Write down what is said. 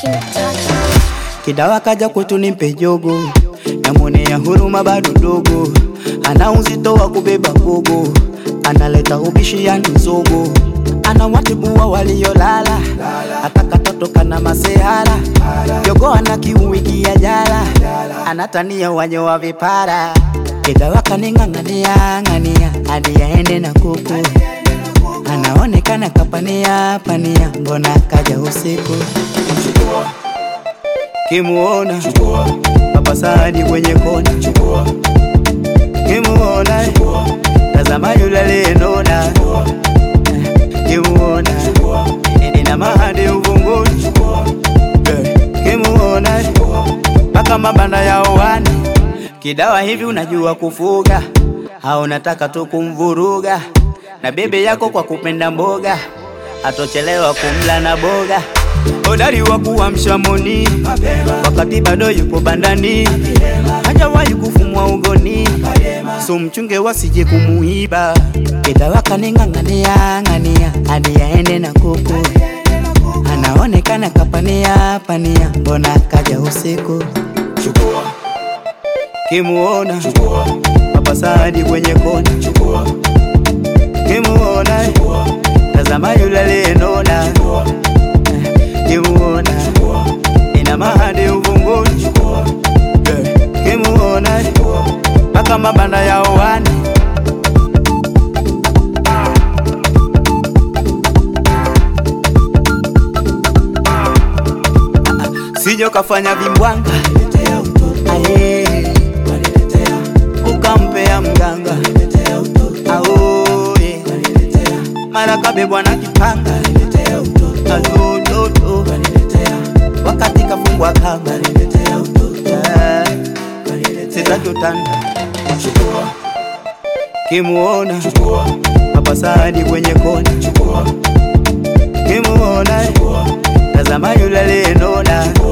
Kidawa kaja kwetu nimpe jogo, namwonea huruma bado dogo. Ana uzito wa kubeba gogo, analeta ubishi ya nzogo. Ana watibu wa waliolala, ataka toto kana masehara. Jogo ana kiuwiki ya jala, anatania wanyo wa vipara. Kidawa kaningangania ngania, hadi yaende na kuku. Anaonekana kapania pania, mbona kaja usiku. Kimuona Papa Sadi kwenye kona, kimuona tazama yule aliyenona. Kimuona ina mahadi uvunguni. Kimuona paka mabanda ya uwani. Kidawa hivi unajua kufuga, au nataka tu kumvuruga? Na bebe yako kwa kupenda mboga, atochelewa kumla na boga. Hodari wa kuamsha moni, wakati bado yupo bandani. Hajawahi kufumwa ugoni, so mchunge wasije kumuiba. Kidawa kaningangania ngania, hadi yaende na kuku. Anaonekana kapania pania, mbona kaja usiku. Kimuona Papa Sadi kwenye kona, kimuona tazama yule aliyenona. Kimuona ina mahadi uvunguni. Kimuona paka mabanda ya uwani. Sijo kafanya vimbwanga, aye ukampea mganga. Aoe mara kabebwa na kipanga. Atoto wakati kafungwa kanga. Sitaki utanda. Kimuona Papa Sadi kwenye kona, kimuona tazama yule aliyenona.